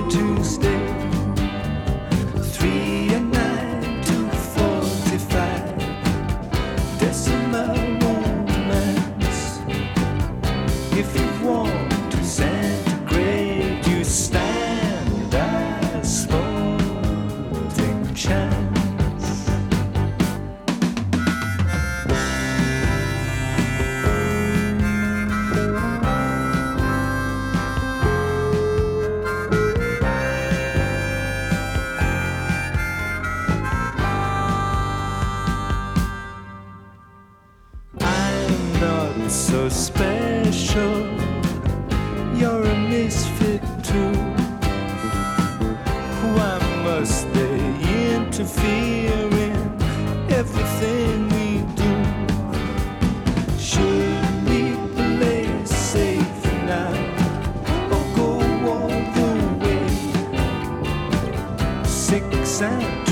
to stay. 3 and 9 to 45. Decimal romance. If you want to centigrade, you stand a sporting chance. So special, you're a misfit too. Why must they interfere in everything we do? Should we play safe now or go all the way? 6 and